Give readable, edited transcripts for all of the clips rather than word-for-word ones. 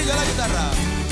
Rodrigo a la guitarra.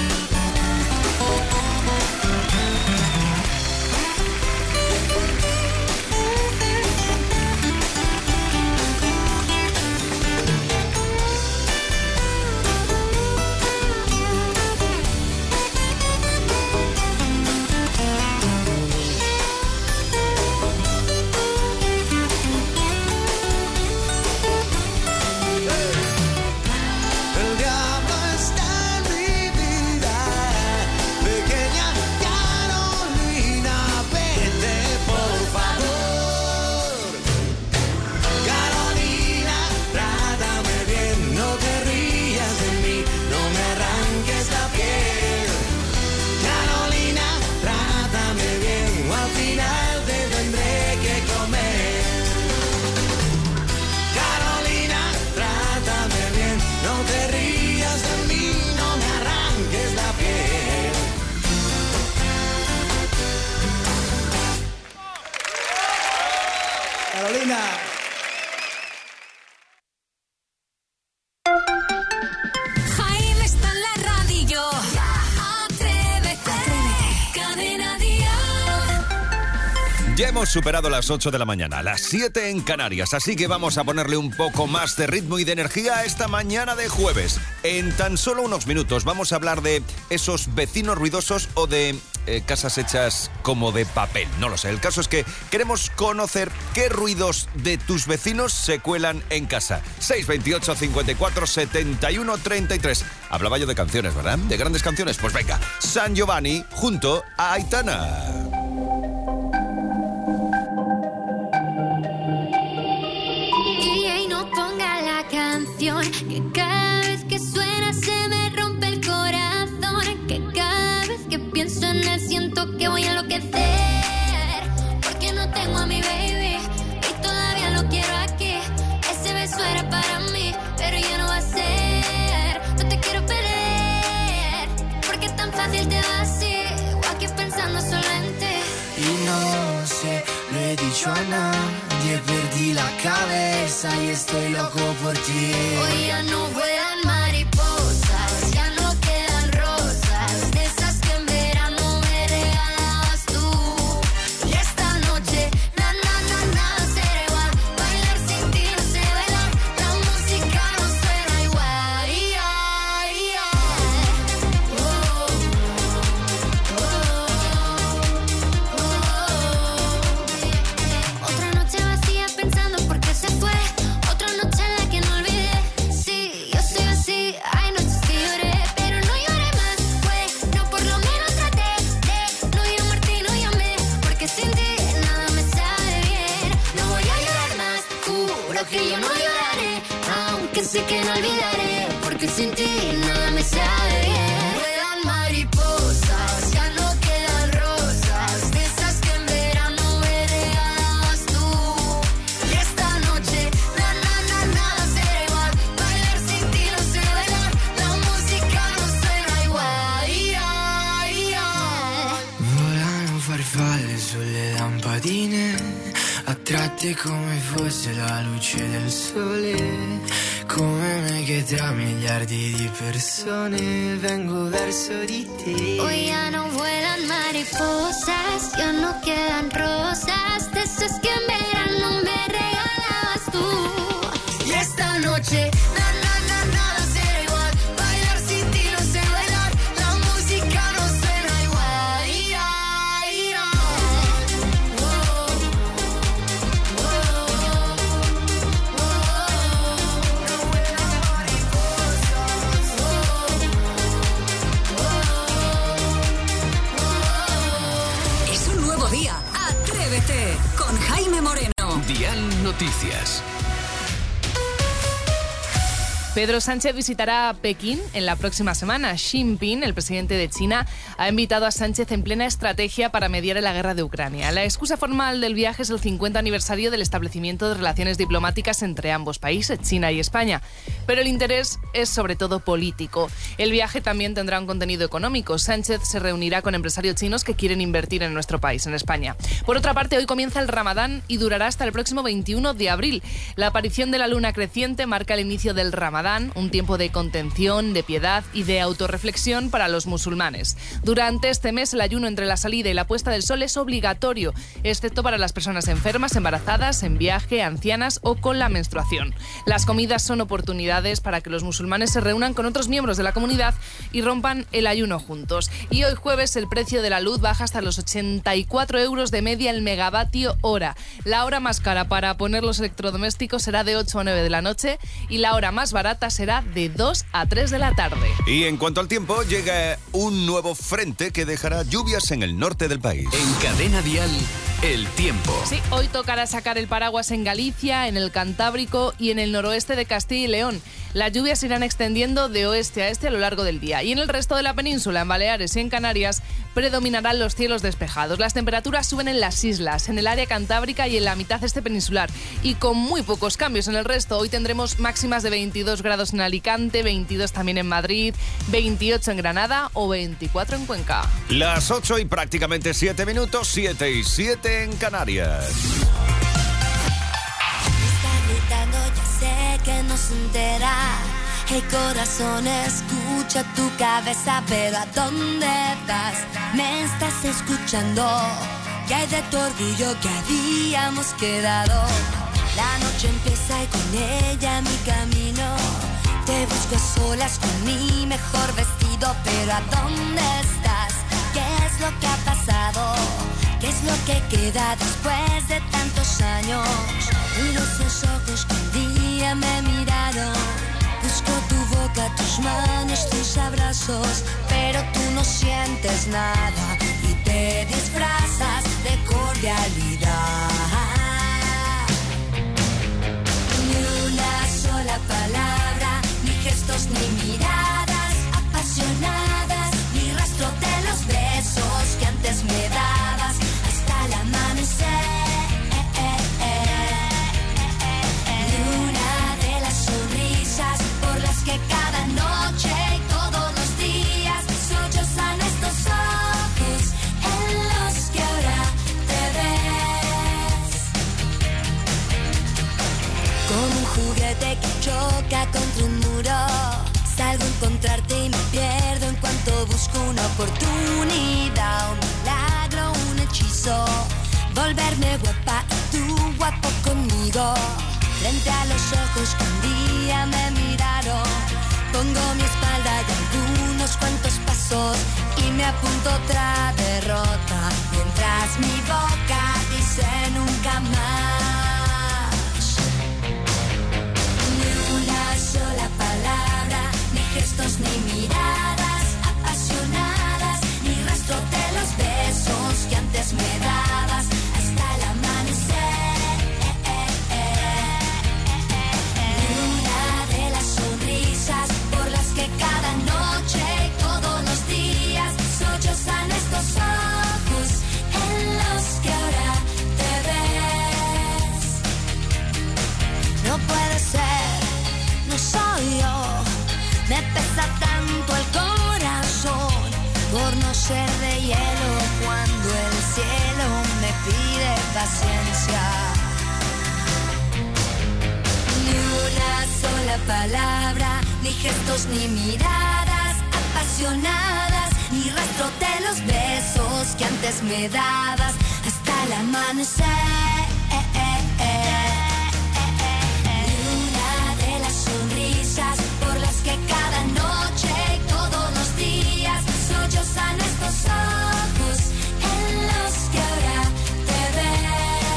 Jaime está en la radio. Atrévete. Cadena Dial. Ya hemos superado las 8 de la mañana, las 7 en Canarias, así que vamos a ponerle un poco más de ritmo y de energía a esta mañana de jueves. En tan solo unos minutos vamos a hablar de esos vecinos ruidosos o de casas hechas como de papel, no lo sé. El caso es que queremos conocer qué ruidos de tus vecinos se cuelan en casa. 628 54 71 33. Hablaba yo de canciones, ¿verdad? De grandes canciones. Pues venga, San Giovanni junto a Aitana. DJ, no ponga la canción, que cada vez que suena se me rompe el corazón, que cada vez que pienso en él siento que voy a enloquecer, porque no tengo a mi baby y todavía lo quiero aquí. Ese beso era para mí, pero ya no va a ser. No te quiero perder, porque tan fácil te va así, o aquí pensando solo en ti. Y no sé, lo he dicho a nadie, perdí la cabeza y estoy loco por ti. Hoy ya no vuelan mariposas, ya no quedan rosas, de esas que en verano me regalabas tú. Y esta noche, nada será igual, bailar sin ti no sé bailar, la música no suena igual. Otra noche vacía pensando por qué se fue, otra noche en la que no olvidé. Sí, yo soy así, hay noches que lloré, pero no lloré más. Bueno, por lo menos traté de no llamarte y no llamé, porque sin ti nada me sabe bien. No voy a llorar más, juro que yo no lloraré, aunque sé que no olvidaré, porque sin ti nada me sabe bien. Vuelan mariposas, ya no quedan rosas, de esas que en verano me regalabas tú. Y esta noche, nada será igual, bailar sin ti no sé bailar, la música no suena igual. Volano farfalle sulle lampadine, attratte come fosse la luce del sole, come me che tra miliardi di persone vengo verso di te. Hoy ya no vuelan mariposas, ya no quedan rosas, de esas que en verano me regalabas tú. Y esta noche, nada será igual, bailar sin ti no sé bailar, la música no suena igual. Es un nuevo día. Atrévete con Jaime Moreno. Dial Noticias. Pedro Sánchez visitará Pekín en la próxima semana. Xi Jinping, el presidente de China, ha invitado a Sánchez en plena estrategia para mediar en la guerra de Ucrania. La excusa formal del viaje es el 50 aniversario del establecimiento de relaciones diplomáticas entre ambos países, China y España. Pero el interés es sobre todo político. El viaje también tendrá un contenido económico. Sánchez se reunirá con empresarios chinos que quieren invertir en nuestro país, en España. Por otra parte, hoy comienza el Ramadán y durará hasta el próximo 21 de abril. La aparición de la luna creciente marca el inicio del Ramadán. Ramadán, un tiempo de contención, de piedad y de autorreflexión para los musulmanes. Durante este mes el ayuno entre la salida y la puesta del sol es obligatorio, excepto para las personas enfermas, embarazadas, en viaje, ancianas o con la menstruación. Las comidas son oportunidades para que los musulmanes se reúnan con otros miembros de la comunidad y rompan el ayuno juntos. Y hoy jueves el precio de la luz baja hasta los 84 euros de media el megavatio hora. La hora más cara para poner los electrodomésticos será de 8 a 9 de la noche y la hora más barata será de 2 a 3 de la tarde. Y en cuanto al tiempo, llega un nuevo frente que dejará lluvias en el norte del país. En Cadena Dial, el tiempo. Sí, hoy tocará sacar el paraguas en Galicia, en el Cantábrico y en el noroeste de Castilla y León. Las lluvias se irán extendiendo de oeste a este a lo largo del día. Y en el resto de la península, en Baleares y en Canarias, predominarán los cielos despejados. Las temperaturas suben en las islas, en el área cantábrica y en la mitad este peninsular. Y con muy pocos cambios en el resto. Hoy tendremos máximas de 22 grados en Alicante, 22 también en Madrid, 28 en Granada o 24 en Cuenca. Las 8 y prácticamente 7 minutos, 7 y 7 en Canarias. Ya sé que no se entera. Hey corazón, escucha tu cabeza, pero ¿a dónde vas? ¿Me estás escuchando? ¿Qué hay de tu orgullo que habíamos quedado? La noche empieza y con ella mi camino. Te busco a solas con mi mejor vestido, pero ¿a dónde estás? ¿Qué es lo que ha pasado? ¿Qué es lo que queda después de tantos años? Miro esos ojos que un día me miraron. Busco tu boca, tus manos, tus abrazos, pero tú no sientes nada y te disfrazas de cordialidad. Ni una sola palabra, ni gestos, ni miradas apasionadas, ni rastro de los besos que antes me dabas hasta el amanecer. Que cada noche y todos los días sollozan estos ojos en los que ahora te ves. Como un juguete que choca contra un muro, salgo a encontrarte y me pierdo en cuanto busco una oportunidad, un milagro, un hechizo, volverme guapa y tú guapo conmigo. Frente a los ojos que un día me miraron, pongo mi espalda y algunos cuantos pasos y me apunto otra derrota, mientras mi boca dice nunca más. Ni una sola palabra, ni gestos, ni miradas apasionadas, ni rastro de los besos que antes me dabas hasta el amanecer. Por las que cada noche y todos los días sollozan estos ojos en los que ahora te ves. No puede ser, no soy yo, me pesa tanto el corazón por no ser de hielo cuando el cielo me pide paciencia. Ni una sola palabra, ni gestos, ni miradas apasionadas, ni rastro de los besos que antes me dabas hasta el amanecer. Ni una de las sonrisas por las que cada noche y todos los días sollozan estos ojos en los que ahora te ves.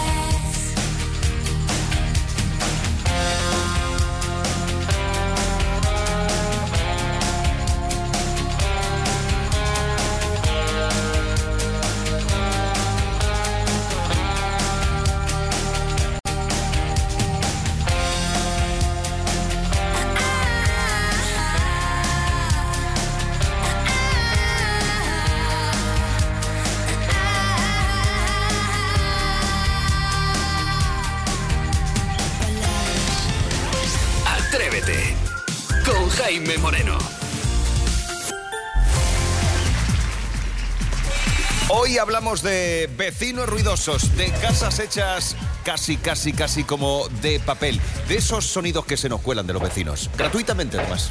Con Jaime Moreno. Hoy hablamos de vecinos ruidosos, de casas hechas casi como de papel. De esos sonidos que se nos cuelan de los vecinos. Gratuitamente, además.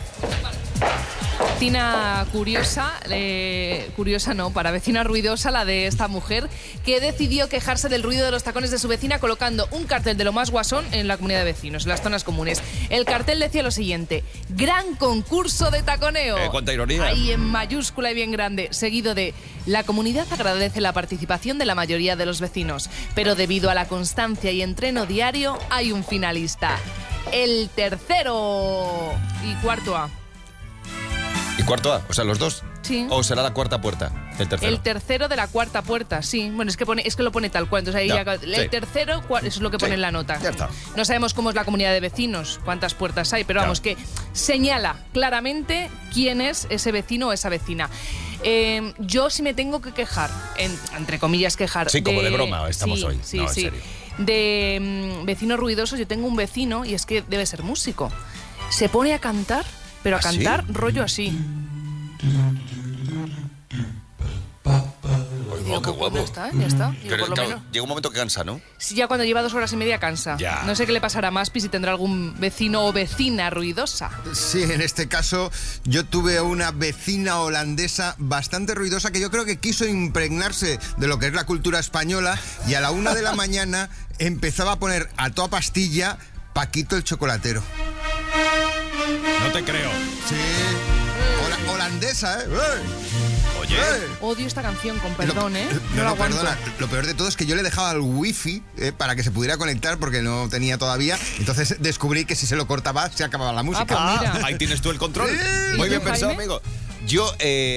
Vecina curiosa, curiosa no, para vecina ruidosa, la de esta mujer que decidió quejarse del ruido de los tacones de su vecina colocando un cartel de lo más guasón en la comunidad de vecinos, en las zonas comunes. El cartel decía lo siguiente: gran concurso de taconeo. ¡Cuánta ironía! Ahí en mayúscula y bien grande, seguido de: la comunidad agradece la participación de la mayoría de los vecinos, pero debido a la constancia y entreno diario hay un finalista. El tercero y cuarto A. ¿Y cuarto A? O sea, los dos. Sí. ¿O será la cuarta puerta? El tercero. El tercero de la cuarta puerta, sí. Bueno, es que lo pone tal cual. Entonces ahí Ya, el sí. tercero, eso es lo que pone en la nota. Ya está. No sabemos cómo es la comunidad de vecinos, cuántas puertas hay, pero vamos, que señala claramente quién es ese vecino o esa vecina. Yo sí me tengo que quejar, entre comillas quejar. Sí, como de broma estamos hoy. Sí, No, en sí. serio. De vecinos ruidosos, yo tengo un vecino y es que debe ser músico. Se pone a cantar, pero a ¿Ah, cantar sí? rollo así. Oh, qué guapo. Ya está. Digo, Pero por lo claro, menos. llega un momento que cansa, ¿no? Sí, ya cuando lleva 2 horas y media cansa. Ya. No sé qué le pasará a Maspi, si tendrá algún vecino o vecina ruidosa. Sí, en este caso yo tuve una vecina holandesa bastante ruidosa que yo creo que quiso impregnarse de lo que es la cultura española y a la 1 de la mañana empezaba a poner a toda pastilla Paquito el chocolatero. No te creo. Sí, holandesa, ¿eh? Oye. Odio esta canción, con perdón, ¿eh? No la No, aguanto. perdona. Lo peor de todo es que yo le dejaba el wifi para que se pudiera conectar porque no tenía todavía. Entonces descubrí que si se lo cortaba se acababa la música. pues mira. Ahí tienes tú el control. Sí. Muy ¿Y bien tú, pensado, Jaime? amigo. Yo,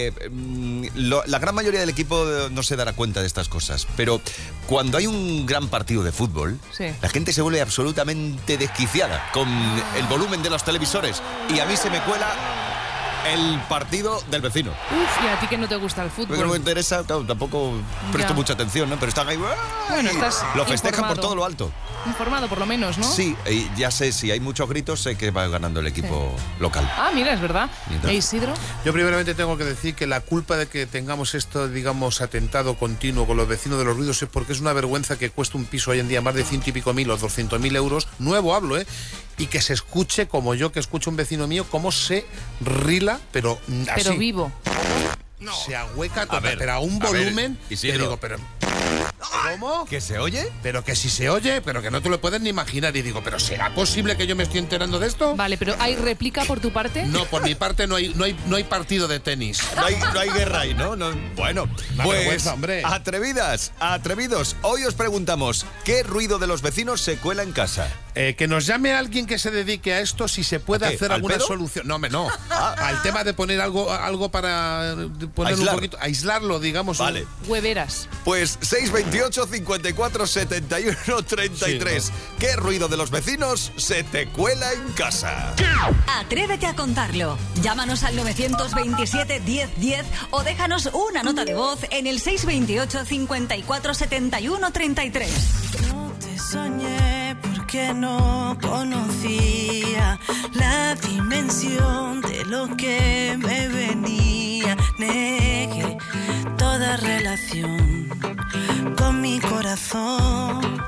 la gran mayoría del equipo no se dará cuenta de estas cosas, pero cuando hay un gran partido de fútbol, Sí. la gente se vuelve absolutamente desquiciada con el volumen de los televisores y a mí se me cuela el partido del vecino. Uf, y a ti que no te gusta el Porque no me fútbol. interesa, claro, tampoco presto Ya. mucha atención, ¿no? Pero están ahí. Bueno, estás lo festejan por informado. todo lo alto. Informado, por lo menos, ¿no? Sí, ya sé, si hay muchos gritos, sé que va ganando el equipo local. Ah, mira, es verdad. Mira. ¿E Isidro? Yo primeramente tengo que decir que la culpa de que tengamos esto, digamos, atentado continuo con los vecinos de los ruidos es porque es una vergüenza que cuesta un piso hoy en día más de 100 y pico mil o 200.000 euros, nuevo hablo, y que se escuche, como yo que escucho un vecino mío, cómo se rila, pero así. Pero vivo. Se ahueca todo, ver, pero a un a ver, volumen, Isidro. que digo, pero... ¿Cómo? ¿Que se oye? Pero que si se oye, pero que no te lo puedes ni imaginar. Y digo, ¿pero será posible que yo me estoy enterando de esto? Vale, pero ¿hay réplica por tu parte? No, por mi parte no hay partido de tenis. No hay guerra ahí, ¿no? Bueno, La pues vergüenza, hombre. atrevidos. Hoy os preguntamos, ¿qué ruido de los vecinos se cuela en casa? Que nos llame alguien que se dedique a esto, si se puede ¿A qué? hacer ¿Al alguna pedo? solución. No, hombre, no. Al tema de poner algo para poner Aislar. un poquito, aislarlo, digamos. Vale. Hueveras. Pues 628 54 71 33. ¿Qué ruido de los vecinos se te cuela en casa? Atrévete a contarlo. Llámanos al 927 1010 o déjanos una nota de voz en el 628 54 71 33. No te soñé porque no conocía la dimensión de lo que me venía. Negué toda relación con mi corazón.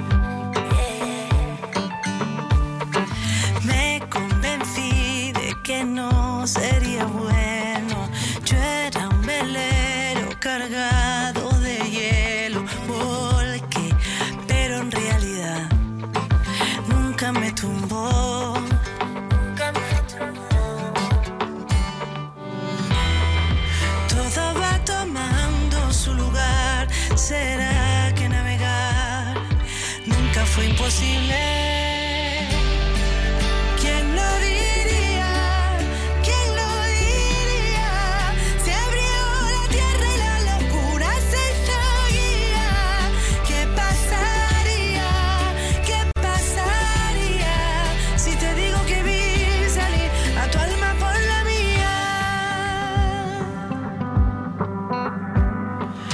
Me convencí de que no sería bueno. Yo era un velero cargado de hielo. Volqué, pero en realidad nunca me tumbó. Todo va tomando su lugar. ¿Será que navegar nunca fue imposible? ¿Quién lo diría? ¿Quién lo diría? Se abrió la tierra y la locura se seguía. ¿Qué pasaría? ¿Qué pasaría si te digo que vi salir a tu alma por la mía?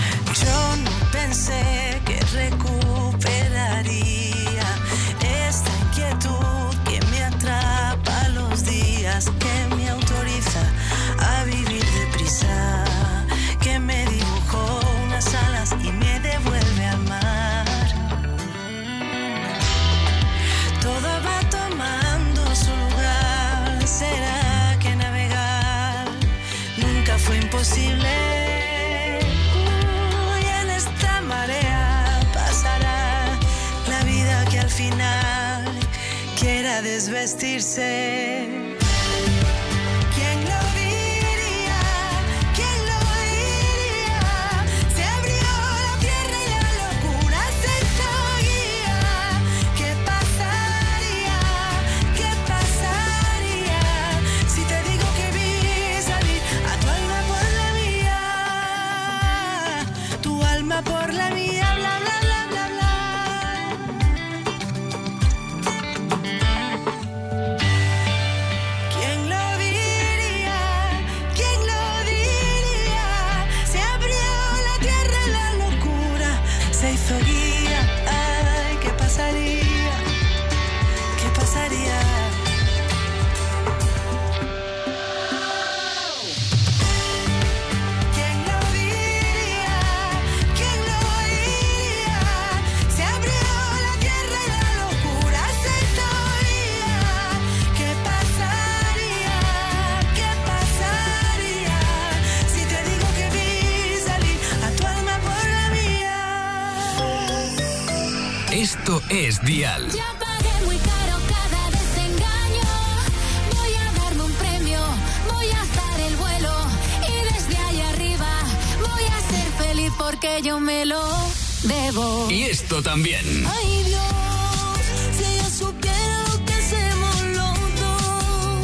Yo no pensé que recuperaría esta al final quiera desvestirse. ¿Quién lo diría? ¿Quién lo diría? Se abrió la tierra y la locura se hizo guía. ¿Qué pasaría? ¿Qué pasaría si te digo que vi salir a tu alma por la mía? Tu alma por la mía, bla bla bla bla bla. ¿Quién lo diría? ¿Quién lo diría? Se abrió la tierra y la locura se hizo guía. Ay, ¿qué pasaría? ¿Qué pasaría? ¿Quién lo diría? ¿Quién lo diría? Se abrió la tierra y la locura se hizo guía. ¿Qué pasaría? ¿Qué pasaría si te digo que vi salir a tu alma por la mía? Esto es Dial. Ya pagué muy caro cada desengaño. Voy a darme un premio, voy a dar el vuelo y desde ahí arriba voy a ser feliz porque yo me lo debo. Y esto también. Ay Dios, si ella supiera lo que hacemos los dos.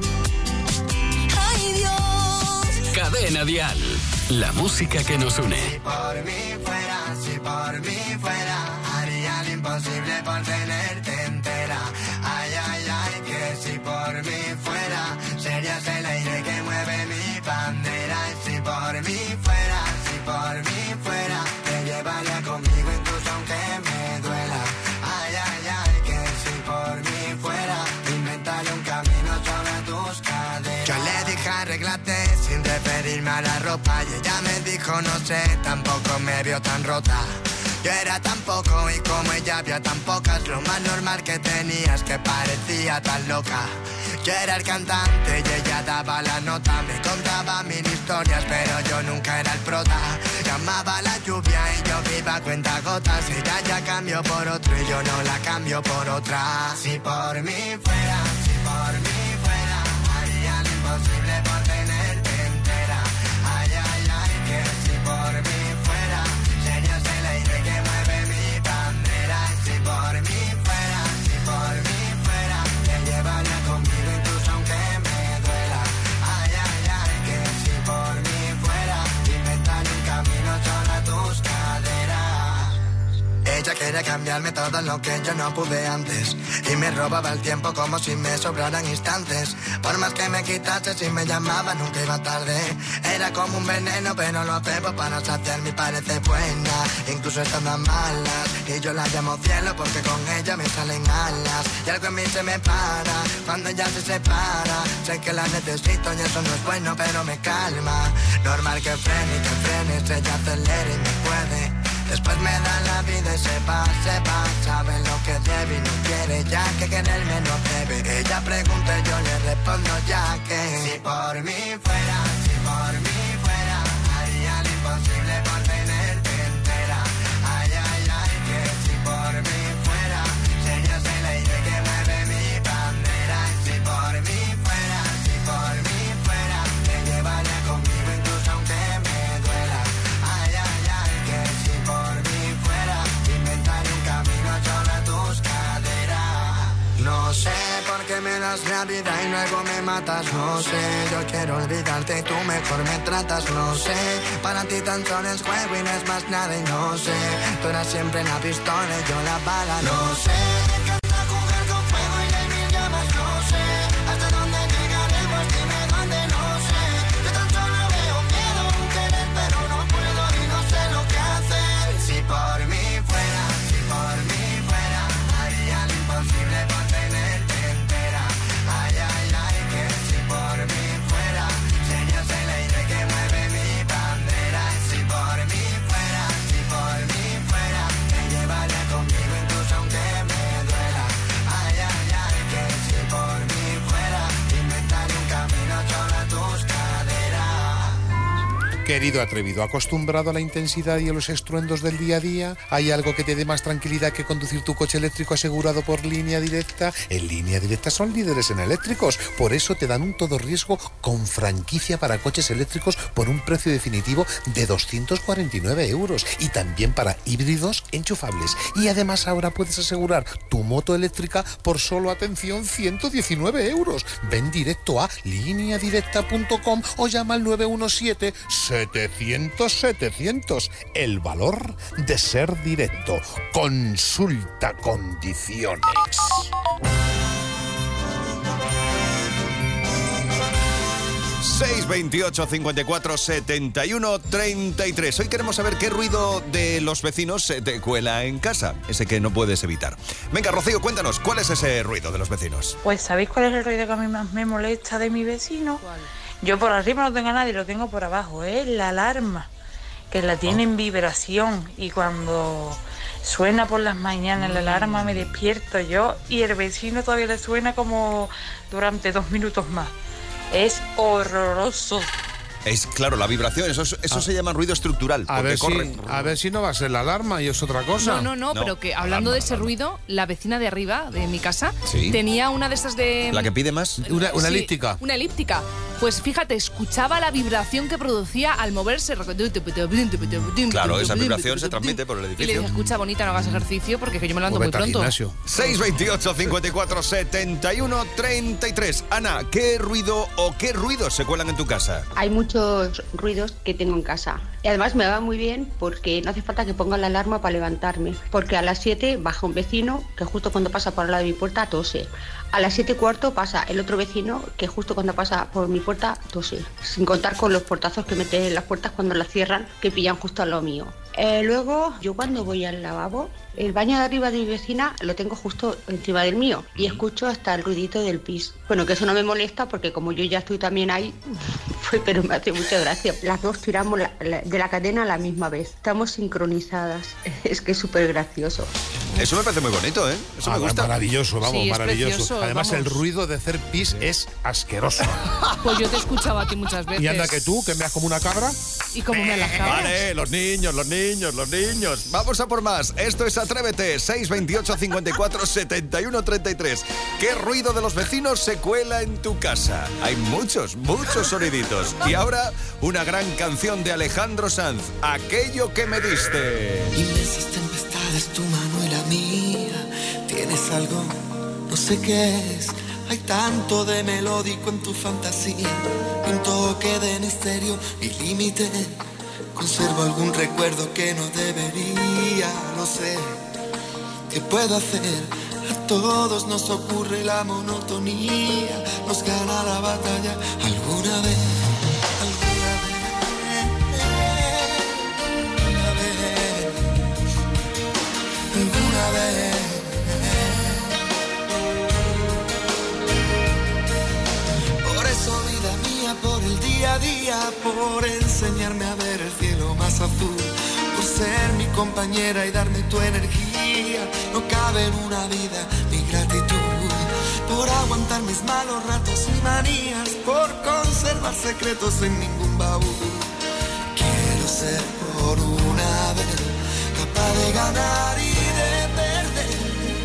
Ay Dios. Cadena Dial. La música que nos une. Si por mí fuera, haría lo imposible por tenerte entera. Ay, ay, ay, que si por mí fuera, serías el aire que mueve mi bandera. Y si por mí fuera, te llevaría conmigo incluso aunque me duela. Ay, ay, ay, que si por mí fuera, inventaré un camino sobre tus caderas. Yo le dije arréglate sin referirme a la ropa y ella me dijo no sé, tampoco me vio tan rota. Yo era tan poco y como ella había tan pocas, lo más normal que tenía es que parecía tan loca. Yo era el cantante y ella daba la nota, me contaba mil historias pero yo nunca era el prota. Llamaba la lluvia y yo viva cuenta gotas, ella ya cambió por otro y yo no la cambio por otra. Si por mí fuera, haría lo imposible por tenerte entera. Ay, ay, ay, que si por mí fuera, serías el aire que mueve mi bandera. Y si por mí fuera, te llevaría conmigo incluso aunque me duela. Ay, ay, ay, que si por mí fuera, inventaré un camino sobre tus caderas. Ella quería cambiarme todo lo que yo no pude antes y me robaba el tiempo como si me sobraran instantes. Por más que me quitase, si me llamaba nunca iba tarde. Era como un veneno pero lo bebo para saciarme y parece buena, incluso estando a malas. Y yo la llamo cielo porque con ella me salen alas. Y algo en mí se me para cuando ella se separa. Sé que la necesito y eso no es bueno pero me calma. Normal que frenes, ella acelera y me puede. Después me da la vida y se va, sabe lo que debe y no quiere ya que quererme no debe. Ella pregunta y yo le respondo ya que si por mí fuera, haría lo imposible por tenerte entera. Ay, ay, ay, que si por mí fuera, serías el aire que mueve mi bandera. Y si por mí fuera, te llevaría conmigo incluso aunque me duela. Ay, ay, ay, que si por mí fuera, inventaré un camino sobre tus caderas. No sé por qué me das la vida y luego me matas, no sé. Yo quiero olvidarte y tú mejor me tratas, no sé. Para ti tan solo es juego y no es más nada y no sé. Tú eras siempre la pistola y yo la bala, no sé. Me encanta jugar con fuego y hay mil llamas, no sé. Hasta dónde llegaremos, dime dónde, no sé. Yo tan solo veo miedo en querer pero no puedo y no sé lo que hacer. Si por mí fuera, haría lo imposible por tenerte entera. Ay, ay, ay, que si por mí fuera, serías el aire que mueve mi bandera. Y si por mí fuera, te llevaría conmigo incluso aunque me duela. Querido atrevido, acostumbrado a la intensidad y a los estruendos del día a día, ¿hay algo que te dé más tranquilidad que conducir tu coche eléctrico asegurado por Línea Directa? En Línea Directa son líderes en eléctricos, por eso te dan un todo riesgo con franquicia para coches eléctricos por un precio definitivo de 249 euros y también para híbridos enchufables. Y además ahora puedes asegurar tu moto eléctrica por solo, atención, 119 euros. Ven directo a lineadirecta.com o llama al 917-700-700. El valor de ser directo. Consulta condiciones. ...628 54 71 33. Hoy queremos saber qué ruido de los vecinos se te cuela en casa. Ese que no puedes evitar. Venga, Rocío, cuéntanos, ¿cuál es ese ruido de los vecinos? Pues ¿sabéis cuál es el ruido que a mí más me molesta de mi vecino? ¿Cuál? Yo por arriba no tengo a nadie, lo tengo por abajo. Es la alarma, que la tiene en vibración. Y cuando suena por las mañanas la alarma me despierto yo y el vecino todavía le suena como durante 2 minutos más. Es horroroso. Es claro, la vibración, eso se llama ruido estructural. A ver si no va a ser la alarma y es otra cosa. No, pero que hablando de ese ruido, la vecina de arriba de mi casa tenía una de esas de... ¿La que pide más? Una elíptica. Una elíptica. Pues fíjate, escuchaba la vibración que producía al moverse. Claro, esa vibración se transmite por el edificio. Y le dije, escucha, bonita, no hagas ejercicio porque que yo me levanto muy pronto. 628 54 71 33. Ana, ¿qué ruido o qué ruidos se cuelan en tu casa? Hay muchos ruidos que tengo en casa. Y además me va muy bien porque no hace falta que ponga la alarma para levantarme. Porque a las 7 baja un vecino que justo cuando pasa por al lado de mi puerta tose. A las 7:15 pasa el otro vecino que justo cuando pasa por mi puerta tose. Sin contar con los portazos que meten en las puertas cuando las cierran, que pillan justo a lo mío. Luego, yo cuando voy al lavabo, el baño de arriba de mi vecina lo tengo justo encima del mío y escucho hasta el ruidito del pis. Bueno, que eso no me molesta porque como yo ya estoy también ahí, pero me hace mucha gracia. Las dos tiramos de la cadena a la misma vez. Estamos sincronizadas. Es que es súper gracioso. Eso me parece muy bonito, ¿eh? Eso me gusta. Maravilloso, vamos, sí, maravilloso. Precioso, además, vamos. el ruido de hacer pis es asqueroso. Pues yo te escuchaba a ti muchas veces. Y anda que tú, que me das como una cabra. ¿Y como me las cabras? Vale, los niños. Vamos a por más. Esto es Atrévete. 628 54 71 33. ¿Qué ruido de los vecinos se cuela en tu casa? Hay muchos soniditos. Y ahora, una gran canción de Alejandro Sanz. Aquello que me diste. Inmensas tempestades, tu mano y la mía. Tienes algo, no sé qué es. Hay tanto de melódico en tu fantasía. Y un toque de misterio y límite. Conservo algún recuerdo que no debería. No sé qué puedo hacer. A todos nos ocurre la monotonía. Nos gana la batalla alguna vez. Alguna vez. Por eso, vida mía, por el día a día, por enseñarme a ver el cielo más azul, por ser mi compañera y darme tu energía. No cabe en una vida mi gratitud, por aguantar mis malos ratos y manías, por conservar secretos en ningún baúl. Quiero ser por una vez capaz de ganar y de perder.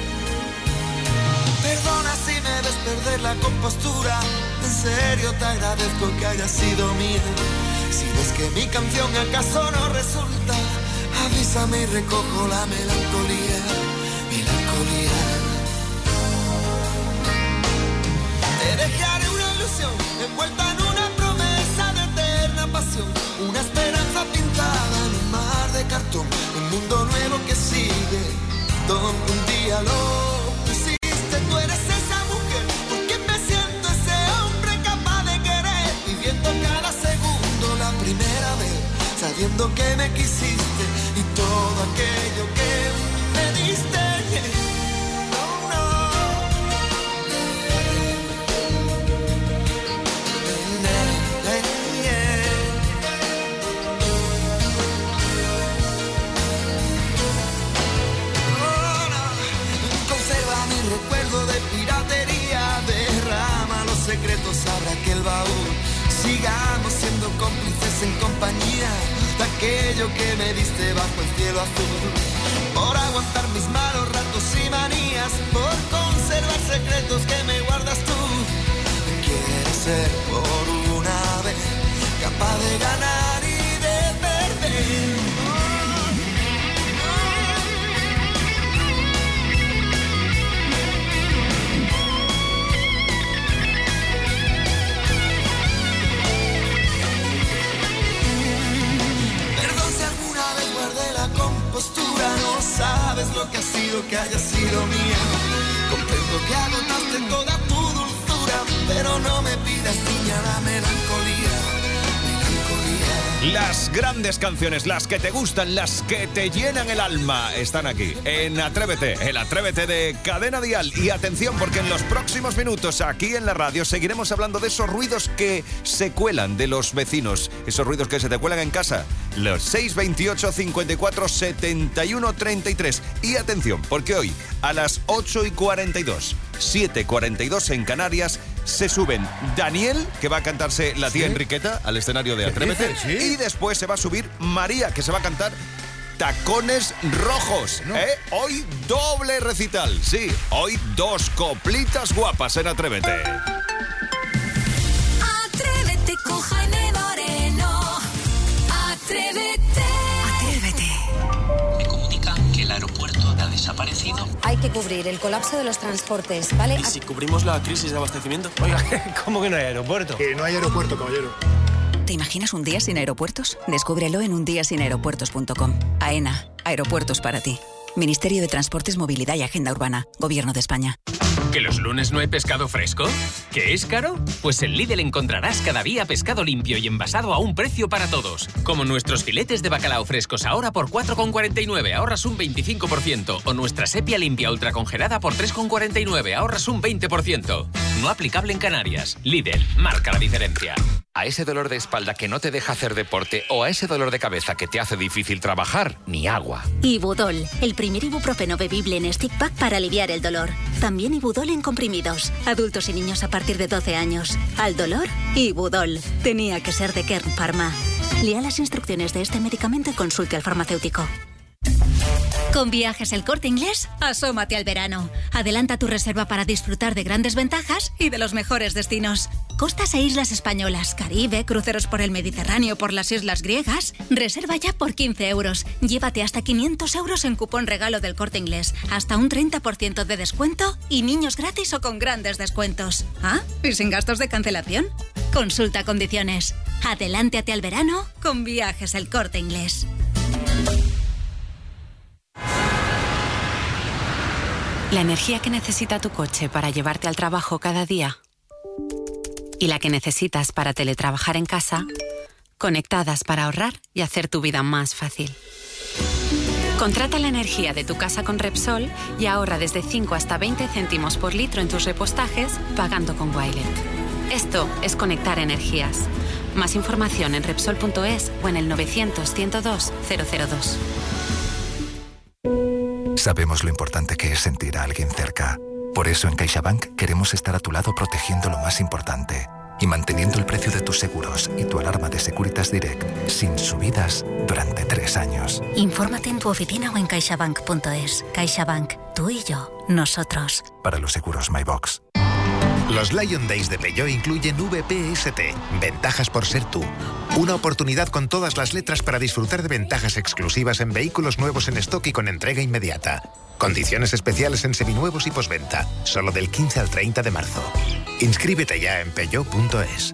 Perdona si me ves perder la compostura. En serio te agradezco que haya sido mía. Si ves que mi canción acaso no resulta, avísame y recojo la melancolía. Te dejaré una ilusión envuelta en una promesa de eterna pasión. Una esperanza pintada en un mar de cartón. Un mundo nuevo que sigue, donde un día lo pusiste. Tú eres esa mujer, porque me siento ese hombre capaz de querer. Viviendo cada segundo la primera vez, sabiendo que me quisiste y todo aquello que me diste. Recuerdo de piratería, derrama los secretos, abra aquel baúl. Sigamos siendo cómplices en compañía de aquello que me diste bajo el cielo azul. Por aguantar mis malos ratos y manías, por conservar secretos que me guardas tú. Quiero ser por una vez capaz de ganar y de perder. Perdón si alguna vez guardé la compostura, no sabes lo que ha sido que haya sido mía. Comprendo que agotaste toda tu dulzura, pero no me pidas, niña, la melancolía. Las grandes canciones, las que te gustan, las que te llenan el alma, están aquí, en Atrévete, el Atrévete de Cadena Dial. Y atención, porque en los próximos minutos, aquí en la radio, seguiremos hablando de esos ruidos que se cuelan de los vecinos, esos ruidos que se te cuelan en casa. Los 628 54 71 33. Y atención, porque hoy, a las 8:42, 7:42 en Canarias, se suben Daniel, que va a cantarse La Tía Enriqueta al escenario de Atrévete, y después se va a subir María, que se va a cantar Tacones Rojos. Hoy doble recital, sí, hoy 2 coplitas guapas en Atrévete. Atrévete con Jaime Moreno. Atrévete. Atrévete. Me comunican que el aeropuerto ha desaparecido. Hay que cubrir el colapso de los transportes, ¿vale? ¿Y si cubrimos la crisis de abastecimiento? Oiga, ¿cómo que no hay aeropuerto? Que no hay aeropuerto, caballero. ¿Te imaginas un día sin aeropuertos? Descúbrelo en undiasinaeropuertos.com. AENA, aeropuertos para ti. Ministerio de Transportes, Movilidad y Agenda Urbana. Gobierno de España. ¿Que los lunes no hay pescado fresco? ¿Que es caro? Pues en Lidl encontrarás cada día pescado limpio y envasado a un precio para todos. Como nuestros filetes de bacalao frescos ahora por 4,49, ahorras un 25%. O nuestra sepia limpia ultracongelada por 3,49, ahorras un 20%. No aplicable en Canarias. Lidl, marca la diferencia. A ese dolor de espalda que no te deja hacer deporte o a ese dolor de cabeza que te hace difícil trabajar, ni agua. Ibudol, el primer ibuprofeno bebible en stick pack para aliviar el dolor. También Ibudol en comprimidos. Adultos y niños a partir de 12 años. Al dolor, Ibudol. Tenía que ser de Kern Pharma. Lea las instrucciones de este medicamento y consulte al farmacéutico. Con Viajes El Corte Inglés, asómate al verano. Adelanta tu reserva para disfrutar de grandes ventajas y de los mejores destinos. Costas e islas españolas, Caribe, cruceros por el Mediterráneo, por las islas griegas. Reserva ya por 15 euros. Llévate hasta 500 euros en cupón regalo del Corte Inglés. Hasta un 30% de descuento y niños gratis o con grandes descuentos. ¿Ah? ¿Y sin gastos de cancelación? Consulta condiciones. Adelántate al verano con Viajes El Corte Inglés. La energía que necesita tu coche para llevarte al trabajo cada día y la que necesitas para teletrabajar en casa, conectadas para ahorrar y hacer tu vida más fácil. Contrata la energía de tu casa con Repsol y ahorra desde 5 hasta 20 céntimos por litro en tus repostajes pagando con Wilet. Esto es conectar energías. Más información en Repsol.es o en el 900-102-002. Sabemos lo importante que es sentir a alguien cerca. Por eso en CaixaBank queremos estar a tu lado protegiendo lo más importante y manteniendo el precio de tus seguros y tu alarma de Securitas Direct sin subidas durante 3 años. Infórmate en tu oficina o en caixabank.es. CaixaBank, tú y yo, nosotros. Para los seguros MyBox. Los Lion Days de Peugeot incluyen VPST, ventajas por ser tú. Una oportunidad con todas las letras para disfrutar de ventajas exclusivas en vehículos nuevos en stock y con entrega inmediata. Condiciones especiales en seminuevos y postventa, solo del 15 al 30 de marzo. Inscríbete ya en Peugeot.es.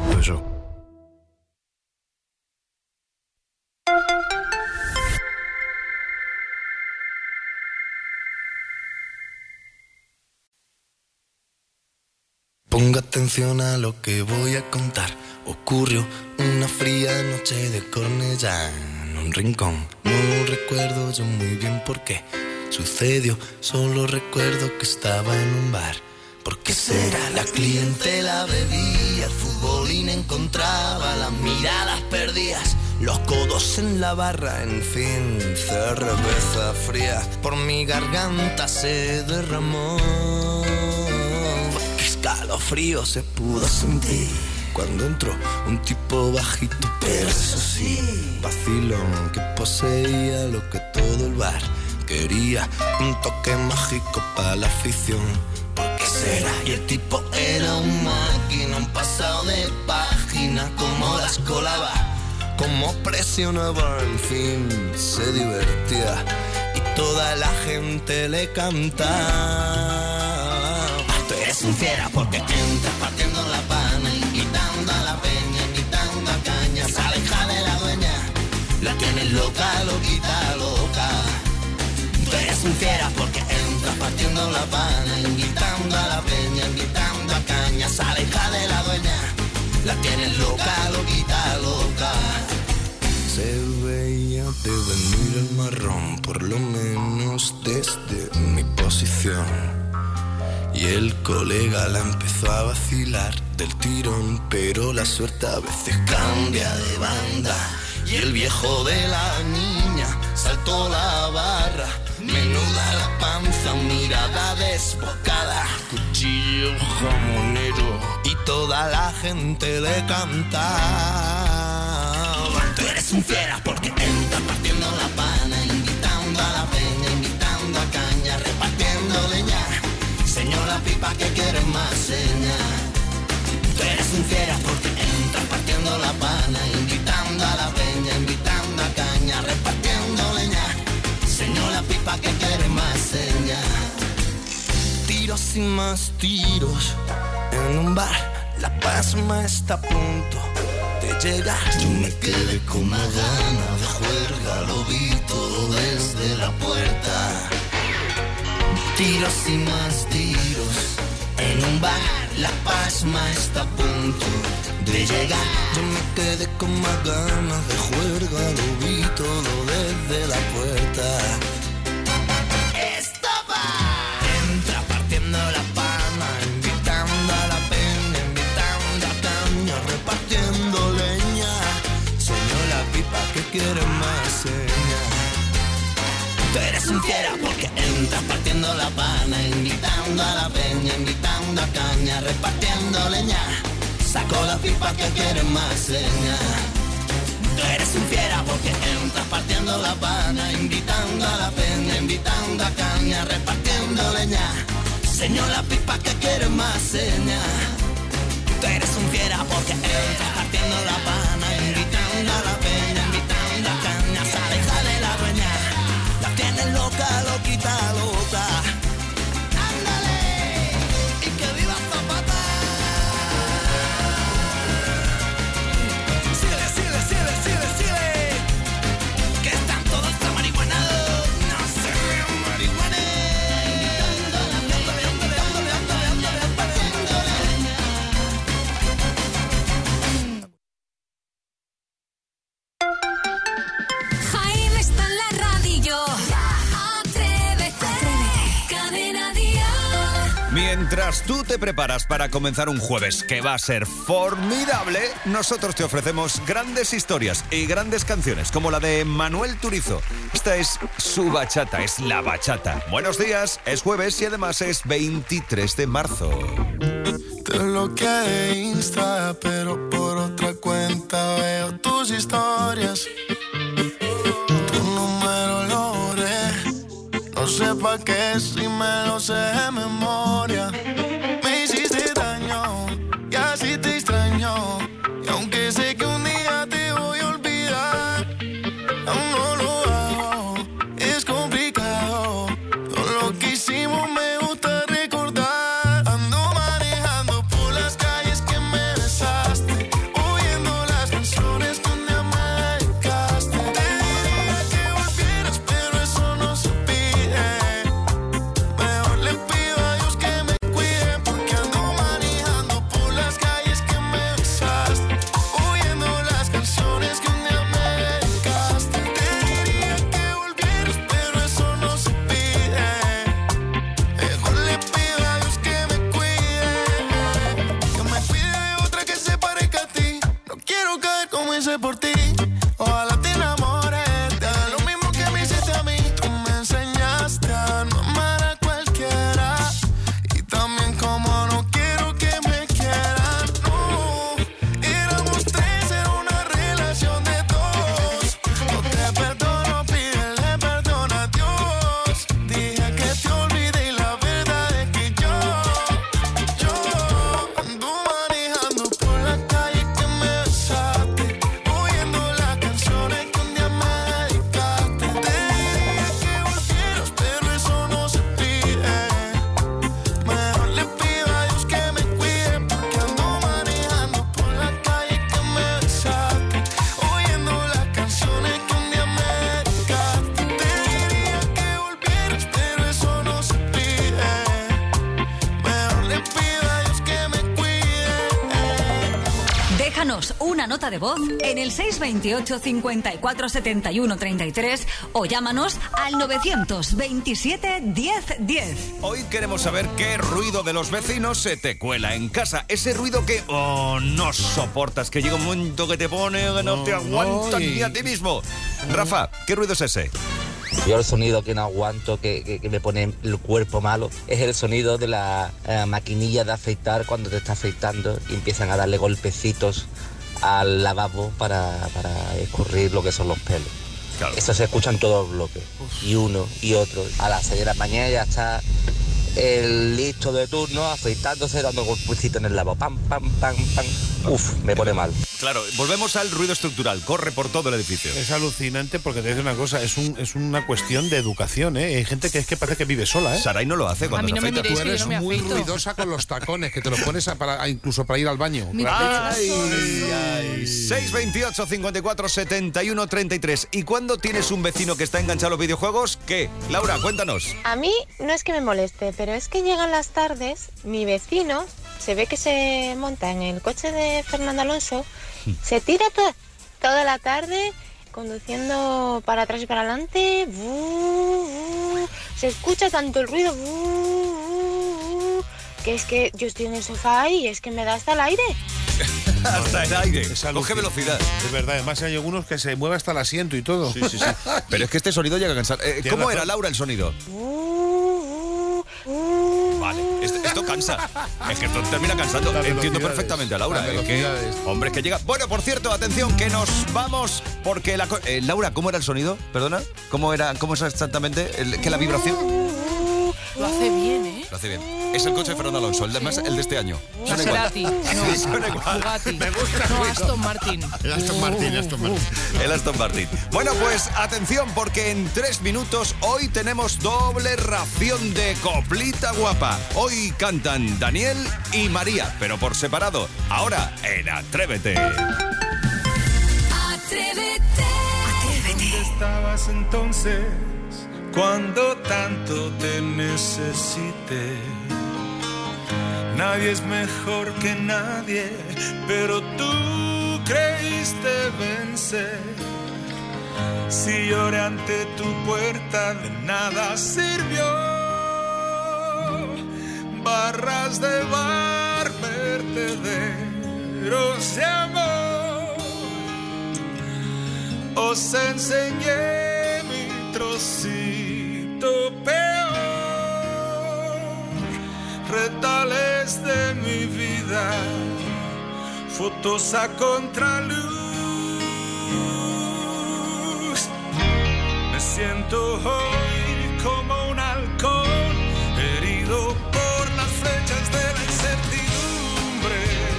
Ponga atención a lo que voy a contar. Ocurrió una fría noche de Cornellá en un rincón. No recuerdo yo muy bien por qué sucedió. Solo recuerdo que estaba en un bar. ¿Por qué será? La clientela bebía, el futbolín encontraba, las miradas perdidas, los codos en la barra, en fin, cerveza fría por mi garganta se derramó. Qué escalofrío se pudo sentir cuando entró un tipo bajito, pero eso sí, vacilón que poseía lo que todo el bar quería, un toque mágico para la afición. ¿Por qué será? Y el tipo era un máquina, un pasado de página, como las colaba, como presionaba, en fin, se divertía y toda la gente le cantaba. Tú eres un fiera porque entras partiendo la pana, invitando a la peña, invitando a caña, sale hija de la dueña, la tienes loca, loquita, loca. Tú eres un fiera porque entras partiendo la pana, invitando a la peña, invitando a caña, sale hija de la dueña, la tienes loca, loquita, loca. Se veía de venir el marrón, por lo menos desde mi posición. Y el colega la empezó a vacilar del tirón, pero la suerte a veces cambia de banda. Y el viejo de la niña saltó la barra, menuda la panza, mirada desbocada, cuchillo jamonero, y toda la gente le cantaba. Tú eres un fiera porque entras partiendo la pana, invitando a la peña, invitando a caña, repartiendo leña. Señora pipa que quieres más seña. Tú eres un fiera porque entras partiendo la pana, invitando a la peña, invitando a caña, repartiendo leña. Señora pipa que quiere más seña. Tiros y más tiros en un bar, la pasma está a punto de llegar. Yo me quedé con una gana de juerga, lo vi todo desde la puerta. Tiros y más tiros en un bar, la pasma está a punto de llegar. Yo me quedé con más ganas de juerga, lo vi todo desde la puerta. Entra partiendo la palma, invitando a la peña, invitando a caña, repartiendo leña. Señor la pipa que quiere más seña. Tú eres un fiera porque entras partiendo la pana, invitando a la peña, invitando a caña, repartiendo leña. Saco la pipa que quiere más seña. Tú eres un fiera porque entras partiendo la pana, invitando a la peña, invitando a caña, repartiendo leña. Señor la pipa que quiere más seña. Tú eres un fiera porque entras partiendo la pana, invitando a la peña, invitando a caña, sale hija de la dueña, la tienes loca, loquita, loca. Ándale, y que viva Zapata. Síguele, síguele, síguele, síguele, síguele, que están todos marihuanados, no se vean marihuanes. Jaime está en la radio. Atrévete. Cadena Dial. Mientras tú te preparas para comenzar un jueves que va a ser formidable, nosotros te ofrecemos grandes historias y grandes canciones, como la de Manuel Turizo. Esta es su bachata, es la bachata. Buenos días, es jueves y además es 23 de marzo. Te bloqueé de Insta, pero por otra cuenta veo tus historias. Tu número lo borré, no sé pa' qué si me lo sé de memoria. Me hiciste daño y así te extraño, y aunque sé que un día te voy a olvidar, aún no lo hago, es complicado. Todo lo que hicimos me gusta recordar. Ando manejando por las calles que me besaste, oyendo las canciones que un día me dedicaste. Te diría que volvieras, pero eso no se pide. Mejor le pido a Dios que una nota de voz en el 628 54 71 33 o llámanos al 927 10 10. Hoy queremos saber qué ruido de los vecinos se te cuela en casa. Ese ruido que no soportas, que llega un momento que te pone, que no te aguantas ni a ti mismo. Rafa, ¿qué ruido es ese? Yo el sonido que no aguanto, que me pone el cuerpo malo, es el sonido de la maquinilla de afeitar cuando te está afeitando y empiezan a darle golpecitos al lavabo para escurrir lo que son los pelos. Claro. Eso se escucha en todos los bloques. Y uno y otro. A las 6 de la mañana ya está el listo de turno afeitándose, dando golpecitos en el lavabo. Pam, pam, pam, pam. Uf, me pone mal. Claro, volvemos al ruido estructural. Corre por todo el edificio. Es alucinante porque te digo una cosa, es una cuestión de educación, ¿eh? Hay gente que es que parece que vive sola, ¿eh? Saray no lo hace cuando se afeita. Tú eres muy ruidosa con los tacones, que te los pones incluso para ir al baño. 628 54 71 33. ¿Y cuándo tienes un vecino que está enganchado a los videojuegos? ¿Qué? Laura, cuéntanos. A mí no es que me moleste, pero es que llegan las tardes, mi vecino se ve que se monta en el coche de Fernando Alonso, se tira toda la tarde conduciendo para atrás y para adelante, se escucha tanto el ruido, que es que yo estoy en el sofá y es que me da hasta el aire. Hasta el aire, coge velocidad. Es verdad, además hay algunos que se mueve hasta el asiento y todo. Sí. Pero es que este sonido llega a cansar. ¿Cómo era, Laura, el sonido? Vale, esto cansa. Es que esto termina cansando. Entiendo perfectamente a Laura. Hombre, es que llega. Bueno, por cierto, atención, que nos vamos. Porque Laura, ¿cómo era el sonido? ¿Perdona? ¿Cómo es exactamente? ¿Qué la vibración? Lo hace bien, ¿eh? Lo hace bien. Es el coche de Fernando Alonso, el de este año. Maserati. Sí, suena igual. Bugatti. Me gusta. No, Aston Martin. El Aston Martin. Bueno, pues atención, porque en 3 minutos hoy tenemos doble ración de coplita guapa. Hoy cantan Daniel y María, pero por separado. Ahora en Atrévete. Atrévete. ¿Dónde estabas entonces cuando tanto te necesité? Nadie es mejor que nadie, pero tú creíste vencer. Si lloré ante tu puerta, de nada sirvió. Barras de bar, vertederos de amor. Os enseñé mi trocito peor. Retales de mi vida, fotos a contraluz. Me siento hoy como un halcón, herido por las flechas de la incertidumbre.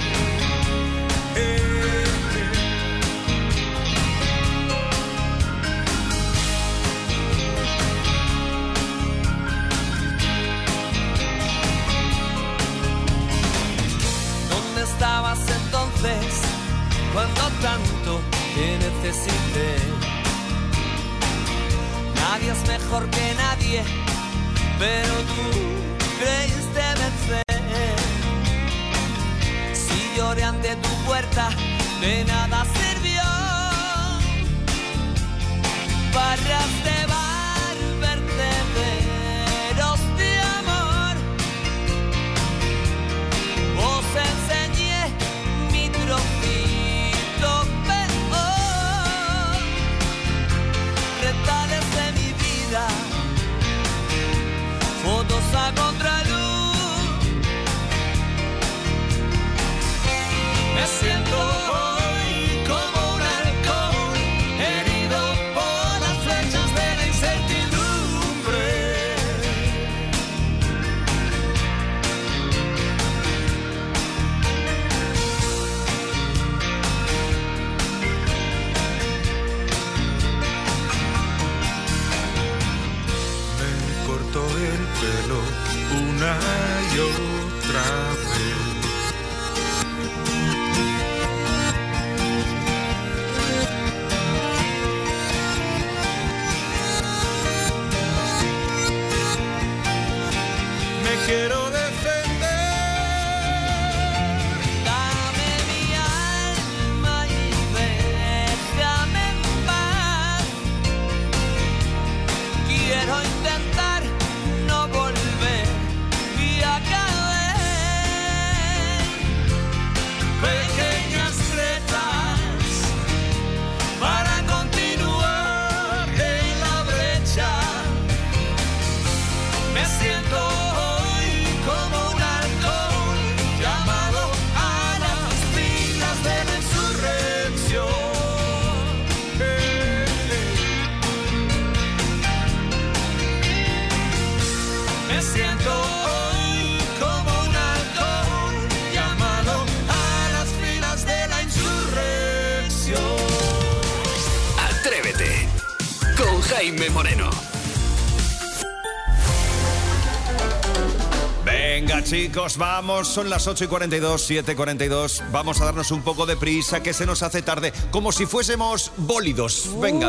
Estabas entonces cuando tanto te necesité. Nadie es mejor que nadie, pero tú creíste vencer. Si lloré ante tu puerta, de nada sirvió. Barras de bar, vertederos de amor. Os enseñé mi trocito peor. Retales de mi vida, fotos a contraluz. Me siento hoy como un halcón, herido por las flechas de la incertidumbre. Cortó el pelo una y otra vez. Me quiero defender. Dame mi alma y Moreno. Venga, chicos, vamos. Son las 8:42, 7:42. Vamos a darnos un poco de prisa, que se nos hace tarde. Como si fuésemos bólidos. Venga.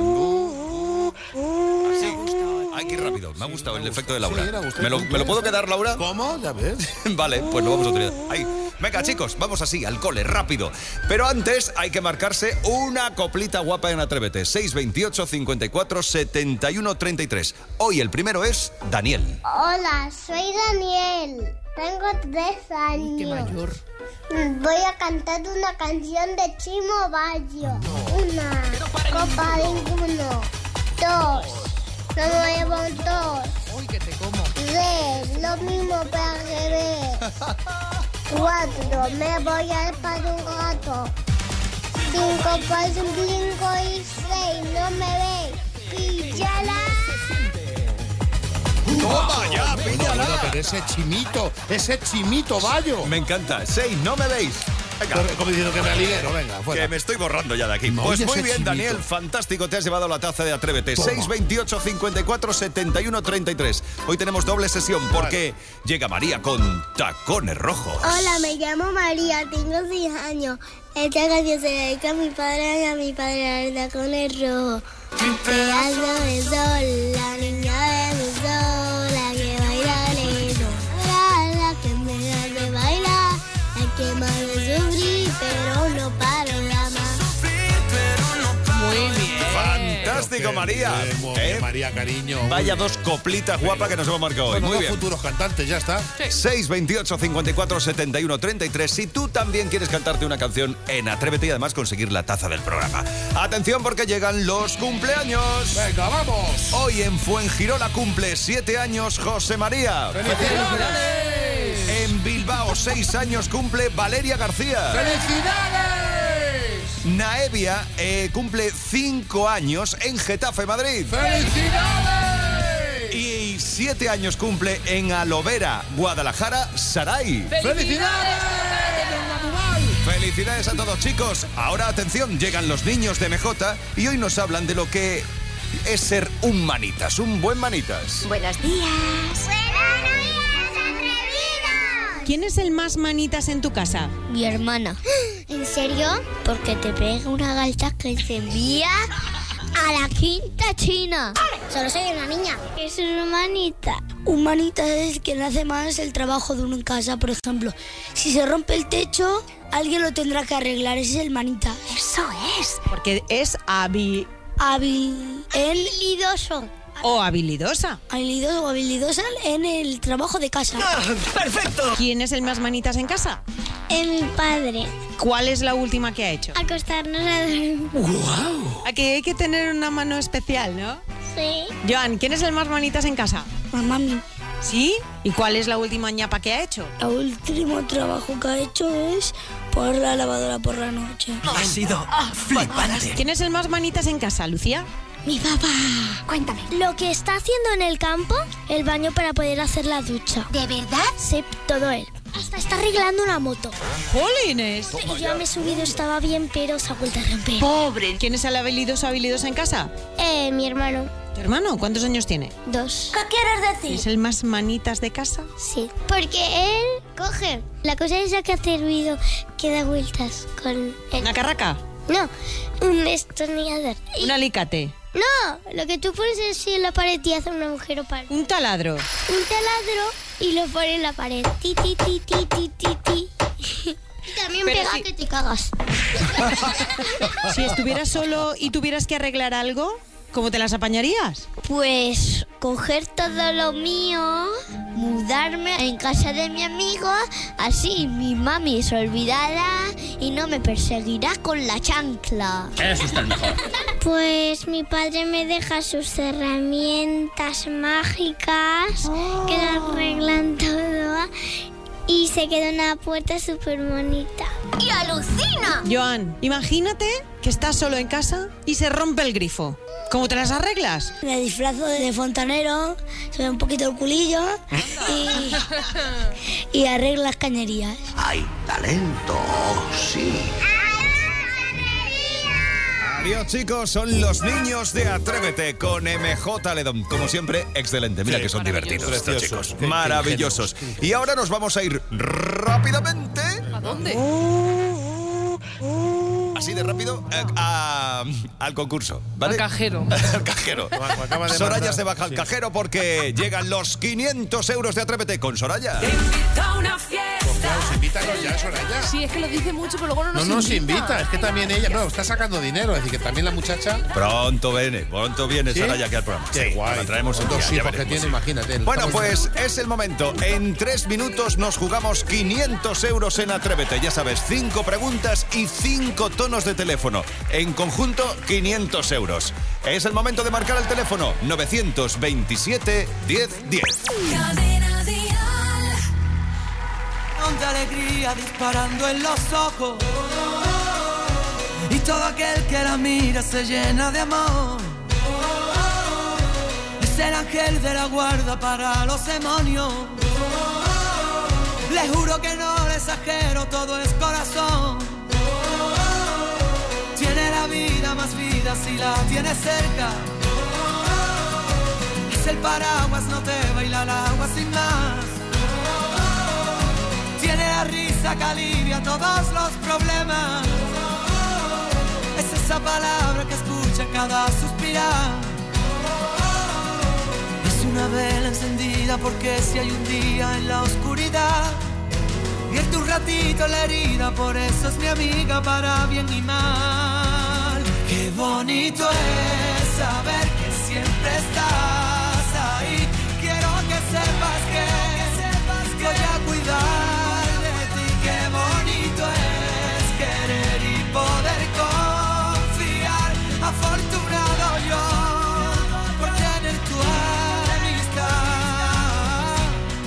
Así. Ay, qué rápido. Me ha gustado el efecto de Laura. Sí, ¿Me lo puedo quedar, Laura? ¿Cómo? Ya ves. Vale, pues lo vamos a utilizar. Ahí. Venga, chicos, vamos así, al cole, rápido. Pero antes hay que marcarse una coplita guapa en Atrévete. 628 54 71 33. Hoy el primero es Daniel. Hola, soy Daniel. Tengo 3 años. Qué mayor. Voy a cantar una canción de Chimo Bayo. 1, copa de 1, 2, no muevo 2. Uy, que te como. 3, lo mismo para beber. 4, me voy al para un gato. 5 para un blinco y 6, no me veis. ¡Píllala! ¡Toma ya, píllala! No, pero ese chimito Bayo. Me encanta. 6, no me veis. Venga. Como diciendo que me aliguero, venga, fuera. Que me estoy borrando ya de aquí. No, Pues oye, muy ese bien, chimito. Daniel, fantástico, te has llevado la taza de Atrévete. Toma. 628 54 71 33. Hoy tenemos doble sesión porque llega María con tacones rojos. Hola, me llamo María, tengo 6 años. Esta canción se dedica a mi padre de tacones rojos. Pedazo de sol, la niña de mi sol, la que baila lento. La que me da de bailar, la que me hace sufrir, pero no paro de amar. Muy bien. Fantástico, María. María, cariño. Vaya dos coplitas guapas que nos hemos marcado hoy. Bueno, Muy dos bien. futuros cantantes, ya está. 628 54 71 33. Si tú también quieres cantarte una canción en Atrévete y además conseguir la taza del programa. Atención porque llegan los cumpleaños. Venga, vamos. Hoy en Fuengirola cumple 7 años José María. ¡Felicidades! En Bilbao 6 años cumple Valeria García. ¡Felicidades! Naevia cumple 5 años en Getafe, Madrid. ¡Felicidades! Y 7 años cumple en Alovera, Guadalajara, Saray. ¡Felicidades! Felicidades a todos, chicos. Ahora, atención, llegan los niños de MJ y hoy nos hablan de lo que es ser un manitas, un buen manitas. Buenos días. ¿Quién es el más manitas en tu casa? Mi hermana. ¿En serio? Porque te pega una galta que se envía a la quinta china. Solo soy una niña. Es una manita. Un manita es quien hace más el trabajo de uno en casa. Por ejemplo, si se rompe el techo, alguien lo tendrá que arreglar. Ese es el manita. Eso es. Porque es habilidoso. o habilidosa. Habilidoso o habilidosa en el trabajo de casa. ¡Perfecto! ¿Quién es el más manitas en casa? Mi padre. ¿Cuál es la última que ha hecho? Acostarnos a dormir. ¡Wow! Aquí hay que tener una mano especial, ¿no? Sí. Joan, ¿quién es el más manitas en casa? Mamá. ¿Sí? ¿Y cuál es la última ñapa que ha hecho? El último trabajo que ha hecho es poner la lavadora por la noche. Ha sido flipante. ¿Quién es el más manitas en casa, Lucía? Mi papá. Cuéntame. Lo que está haciendo en el campo, el baño para poder hacer la ducha. ¿De verdad? Sí, todo él. Hasta está arreglando una moto. ¡Jolines! Sí, yo me he subido, estaba bien, pero se ha vuelto a romper. ¡Pobre! ¿Quién es el habilidoso en casa? Mi hermano. ¿Tu hermano? ¿Cuántos años tiene? 2. ¿Qué quieres decir? ¿Es el más manitas de casa? Sí, porque él coge la cosa esa que hace ruido, que da vueltas con él. ¿Una carraca? No, un destornillador. ¿Un alicate? No, lo que tú pones así en la pared y hace un agujero para... ¿Un taladro? Un taladro y lo pones en la pared. Ti, ti, ti, ti, ti, ti, ti. Y también Pero pega si- que te cagas. Si estuvieras solo y tuvieras que arreglar algo, ¿cómo te las apañarías? Pues coger todo lo mío, mudarme en casa de mi amigo, así mi mami se olvidará y no me perseguirá con la chancla. Eso está mejor. Pues mi padre me deja sus herramientas mágicas que arreglan todo y se queda una puerta súper bonita. ¡Y alucina! Joan, imagínate que estás solo en casa y se rompe el grifo. ¿Cómo te las arreglas? Me disfrazo de fontanero, se ve un poquito el culillo y arreglo las cañerías. Hay talento, sí. Adiós, chicos, son los niños de Atrévete con MJ Ledón. Como siempre, excelente. Mira que son divertidos estos chicos. Maravillosos. Y ahora nos vamos a ir rápidamente. ¿A dónde? Así de rápido al concurso, ¿vale? Al cajero. Al cajero. Soraya se baja al cajero porque llegan los 500 euros de Atrévete con Soraya. Claro, invítanos ya, Soraya. Sí, es que lo dice mucho, pero luego no nos No nos invita, es que también ella, no, está sacando dinero, es decir, que también la muchacha. Pronto viene ¿Sí? Soraya aquí al programa. Qué Sí, guay. la traemos un día, Dos ya hijos que veremos, tiene, sí. imagínate. Bueno, Estamos- pues es el momento. En 3 minutos nos jugamos 500 euros en Atrévete. Ya sabes, 5 preguntas y 5 tonos de teléfono. En conjunto, 500 euros. Es el momento de marcar el teléfono 927 1010. Cadena Dial. De alegría disparando en los ojos y todo aquel que la mira se llena de amor. Es el ángel de la guarda para los demonios. Le juro que no le exagero, todo es corazón. Tiene la vida más vida si la tiene cerca. Es el paraguas, no te baila el agua sin más. Tiene la risa que alivia todos los problemas. Es esa palabra que escucha en cada suspirar. Es una vela encendida porque si hay un día en la oscuridad, vierte un ratito la herida, por eso es mi amiga para bien y mal. Qué bonito es saber que siempre estás ahí. Quiero que sepas que voy a cuidar de ti. Qué bonito es querer y poder confiar. Afortunado yo por tener tu amistad.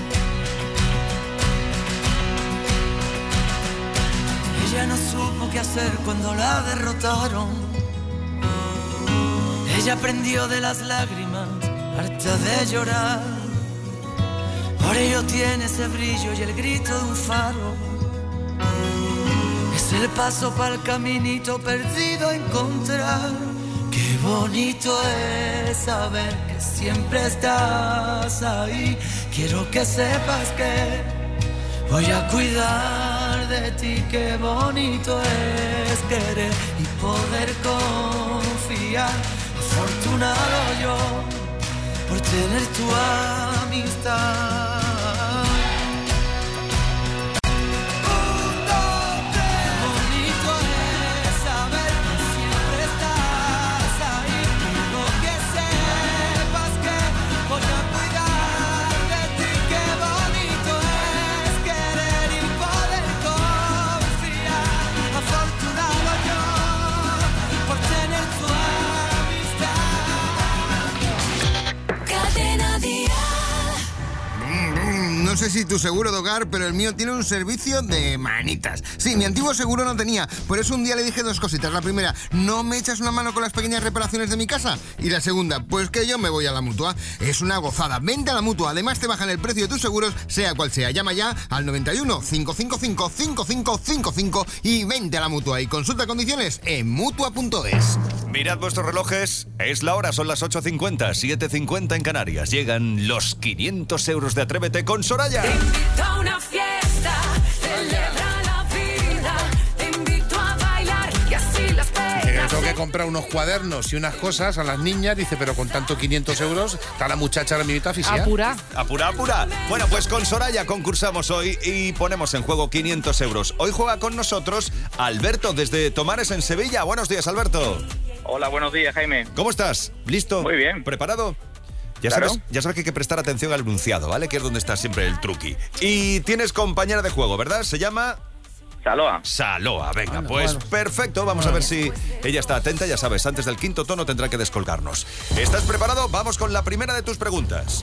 Ella no supo qué hacer cuando la derrotaron. Ella aprendió de las lágrimas, harta de llorar. Por ello tiene ese brillo y el grito de un faro. Es el paso para el caminito perdido a encontrar. Qué bonito es saber que siempre estás ahí. Quiero que sepas que voy a cuidar de ti. Qué bonito es querer y poder confiar. Afortunado yo por tener tu amistad. No sé si tu seguro de hogar, pero el mío tiene un servicio de manitas. Sí, mi antiguo seguro no tenía. Por eso un día le dije 2 cositas. La primera, ¿no me echas una mano con las pequeñas reparaciones de mi casa? Y la segunda, pues que yo me voy a la Mutua. Es una gozada. Vente a la Mutua. Además te bajan el precio de tus seguros, sea cual sea. Llama ya al 91 555 5555 y vente a la Mutua. Y consulta condiciones en Mutua.es. Mirad vuestros relojes, es la hora, son las 8:50, 7:50 en Canarias. Llegan los 500 euros de Atrévete con Soraya. Te invito a una fiesta, celebra la vida. Te invito a bailar y así las Dice que le penas. tengo que comprar unos cuadernos y unas cosas a las niñas. Dice, pero con tanto 500 euros, está la muchacha ahora mismo aficionada. Apura. Apura, apura. Bueno, pues con Soraya concursamos hoy y ponemos en juego 500 euros. Hoy juega con nosotros Alberto desde Tomares en Sevilla. Buenos días, Alberto. Hola, buenos días, Jaime. ¿Cómo estás? ¿Listo? Muy bien. ¿Preparado? Claro. Ya sabes que hay que prestar atención al enunciado, ¿vale? Que es donde está siempre el truqui. Y tienes compañera de juego, ¿verdad? Se llama... Saloa. Saloa, venga, pues perfecto. Vamos a ver si ella está atenta. Ya sabes, antes del 5.º tono tendrá que descolgarnos. ¿Estás preparado? Vamos con la primera de tus preguntas.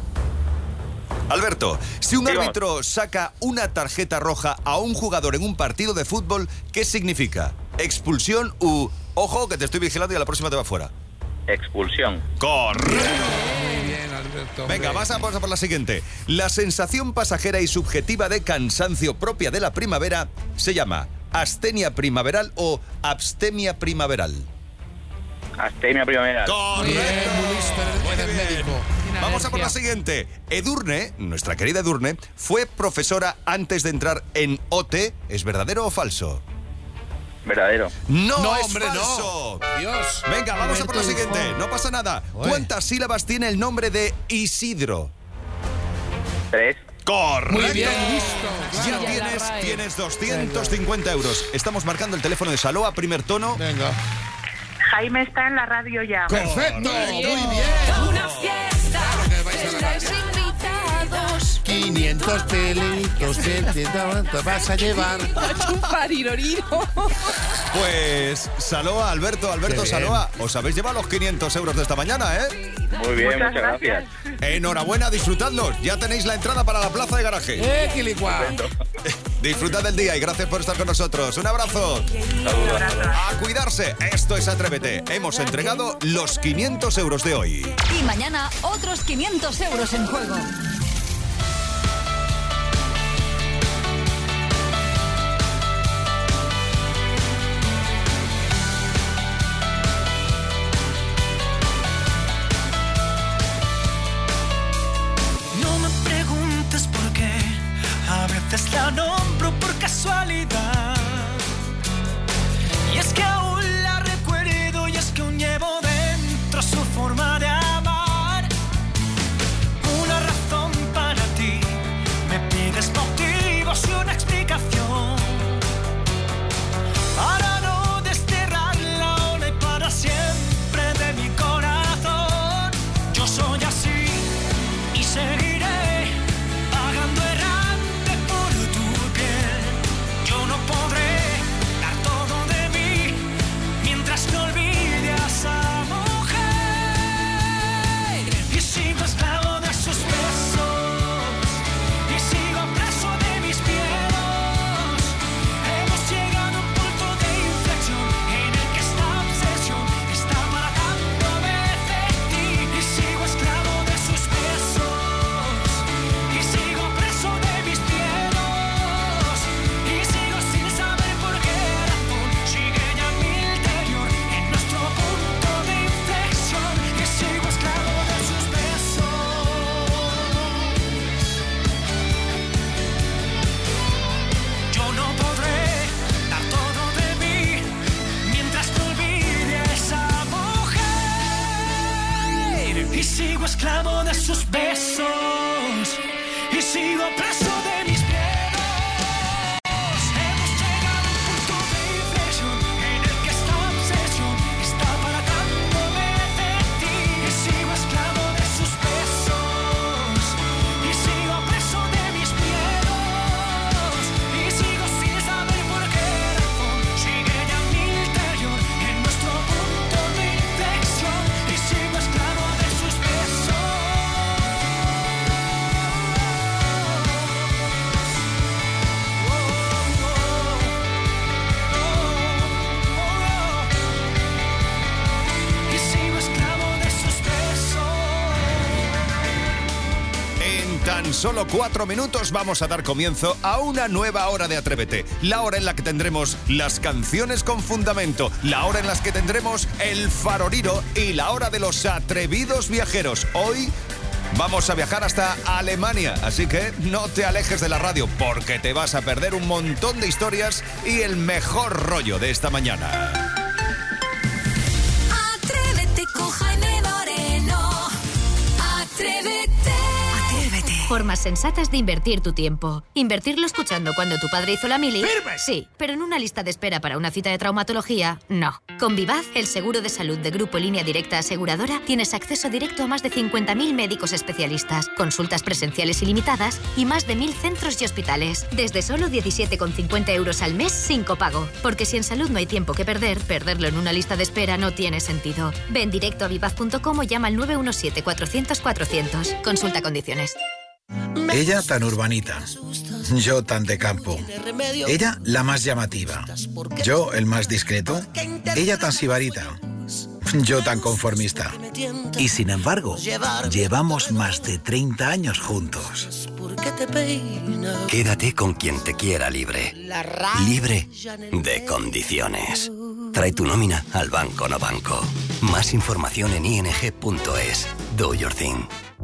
Alberto, si un árbitro saca una tarjeta roja a un jugador en un partido de fútbol, ¿qué significa? ¿Expulsión u... Ojo, que te estoy vigilando y a la próxima te va fuera? Expulsión. Correcto. Muy bien, Alberto. Venga, vamos a por la siguiente. La sensación pasajera y subjetiva de cansancio propia de la primavera se llama astenia primaveral o abstemia primaveral. Astemia primavera. Correcto. Muy listo, eres médico. Vamos a por la siguiente. Edurne, nuestra querida Edurne, fue profesora antes de entrar en OT. ¿Es verdadero o falso? Verdadero. No, es hombre, falso. no. Dios. Venga, vamos a por la siguiente. No pasa nada. ¿Cuántas sílabas tiene el nombre de Isidro? 3. Correcto. Muy bien, listo. Ya tienes 250 euros. Estamos marcando el teléfono de Saloa, primer tono. Venga. Jaime está en la radio ya. Perfecto. Muy bien. Una fiesta, estáis invitados. 500 pelitos que te vas a llevar. Un pariroriro. Pues Saloa, Alberto, Saloa, os habéis llevado los 500 euros de esta mañana, ¿eh? Muy bien, muchas gracias. Enhorabuena, disfrudadlos. Ya tenéis la entrada para la plaza de garaje. Quilicua. Disfrutad del día y gracias por estar con nosotros. Un abrazo. A cuidarse. Esto es Atrévete. Hemos entregado los 500 euros de hoy. Y mañana otros 500 euros en juego. No me preguntes por qué, a veces la nombro por casualidad. Y es que aún la recuerdo y es que aún llevo dentro su forma de amar. Una razón para ti, me pides motivos y una explicación. Para no desterrarla ahora y para siempre de mi corazón. Yo soy así y seguiré vagando errante por tu piel. Yo no podré dar todo de mí mientras no olvide a esa mujer. Y sigo esclavo de sus besos y sigo preso de mis miedos. Hemos llegado a un punto de inflexión en el que esta obsesión está marcándome de ti. Y sigo esclavo de sus besos y sigo preso de mis miedos. Y sigo sin saber por qué razón sigue ya mi interior en nuestro punto de inflexión. Y sigo esclavo de sus besos. Yo no podré dar todo de mí mientras no olvide a esa mujer. Y sigo esclavo de sus besos y sigo preso de mis miedos. Hemos llegado a un punto de inflexión en el que esta obsesión está marcándome de ti. Y sigo esclavo de sus besos y sigo preso de mis miedos. Y sigo sin saber por qué razón sigue ya mi interior en nuestro punto de inflexión. Y sigo esclavo de sus besos. Y sigo esclavo de sus besos. En tan solo 4 minutos vamos a dar comienzo a una nueva hora de Atrévete. La hora en la que tendremos las canciones con fundamento, la hora en la que tendremos el faroriro y la hora de los atrevidos viajeros. Hoy vamos a viajar hasta Alemania, así que no te alejes de la radio porque te vas a perder un montón de historias y el mejor rollo de esta mañana. Atrévete con Jaime Moreno. Atrévete. Formas sensatas de invertir tu tiempo. Invertirlo escuchando cuando tu padre hizo la mili. ¡Firmes! Sí, pero en una lista de espera para una cita de traumatología, no. Con Vivaz, el seguro de salud de Grupo Línea Directa Aseguradora, tienes acceso directo a más de 50.000 médicos especialistas, consultas presenciales ilimitadas y más de 1.000 centros y hospitales. Desde solo 17,50 euros al mes sin copago. Porque si en salud no hay tiempo que perder, perderlo en una lista de espera no tiene sentido. Ven directo a vivaz.com o llama al 917-400-400. Consulta condiciones. Ella tan urbanita, yo tan de campo. Ella la más llamativa, yo el más discreto. Ella tan sibarita, yo tan conformista. Y sin embargo, llevamos más de 30 años juntos. Quédate con quien te quiera libre. Libre de condiciones. Trae tu nómina al Banco No Banco. Más información en ing.es. Do your thing.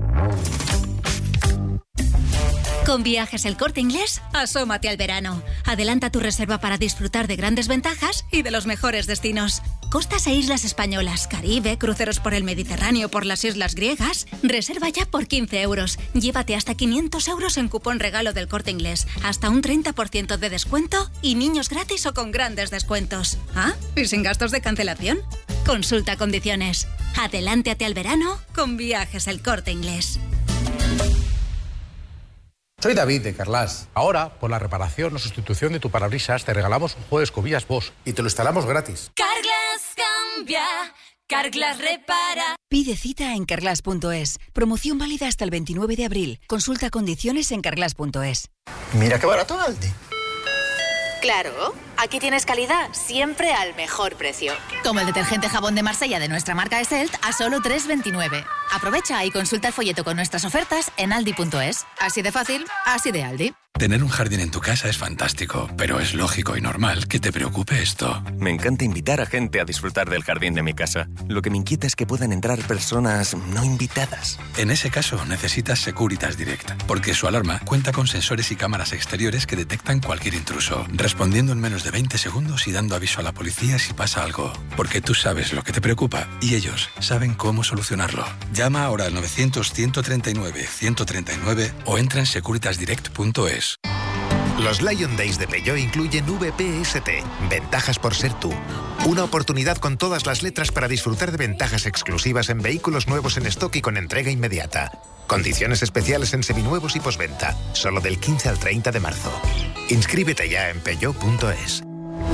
Con Viajes El Corte Inglés, asómate al verano. Adelanta tu reserva para disfrutar de grandes ventajas y de los mejores destinos. Costas e islas españolas, Caribe, cruceros por el Mediterráneo, por las islas griegas. Reserva ya por 15 euros. Llévate hasta 500 euros en cupón regalo del Corte Inglés. Hasta un 30% de descuento y niños gratis o con grandes descuentos. ¿Ah? ¿Y sin gastos de cancelación? Consulta condiciones. Adelántate al verano con Viajes El Corte Inglés. Soy David de Carglass. Ahora, por la reparación o sustitución de tu parabrisas, te regalamos un juego de escobillas Bosch y te lo instalamos gratis. Carglass cambia, Carglass repara. Pide cita en Carglass.es. Promoción válida hasta el 29 de abril. Consulta condiciones en Carglass.es. Mira qué barato Aldi. Claro, aquí tienes calidad siempre al mejor precio. Como el detergente jabón de Marsella de nuestra marca Eselt a solo 3,29. Aprovecha y consulta el folleto con nuestras ofertas en aldi.es. Así de fácil, así de Aldi. Tener un jardín en tu casa es fantástico, pero es lógico y normal que te preocupe esto. Me encanta invitar a gente a disfrutar del jardín de mi casa. Lo que me inquieta es que puedan entrar personas no invitadas. En ese caso, necesitas Securitas Direct, porque su alarma cuenta con sensores y cámaras exteriores que detectan cualquier intruso, respondiendo en menos de 20 segundos y dando aviso a la policía si pasa algo. Porque tú sabes lo que te preocupa y ellos saben cómo solucionarlo. Llama ahora al 900-139-139 o entra en securitasdirect.es. Los Lion Days de Peugeot incluyen VPST, ventajas por ser tú. Una oportunidad con todas las letras para disfrutar de ventajas exclusivas en vehículos nuevos en stock y con entrega inmediata. Condiciones especiales en seminuevos y postventa, solo del 15 al 30 de marzo. Inscríbete ya en peugeot.es.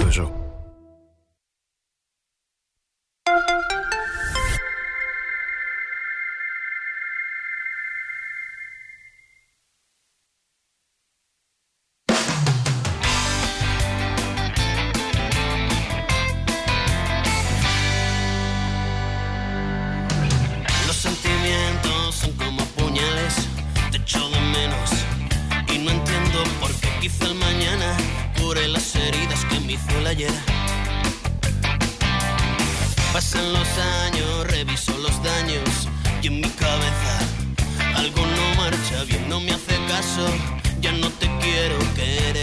Pasan los años, reviso los daños y en mi cabeza algo no marcha bien, no me hace caso, ya no te quiero querer.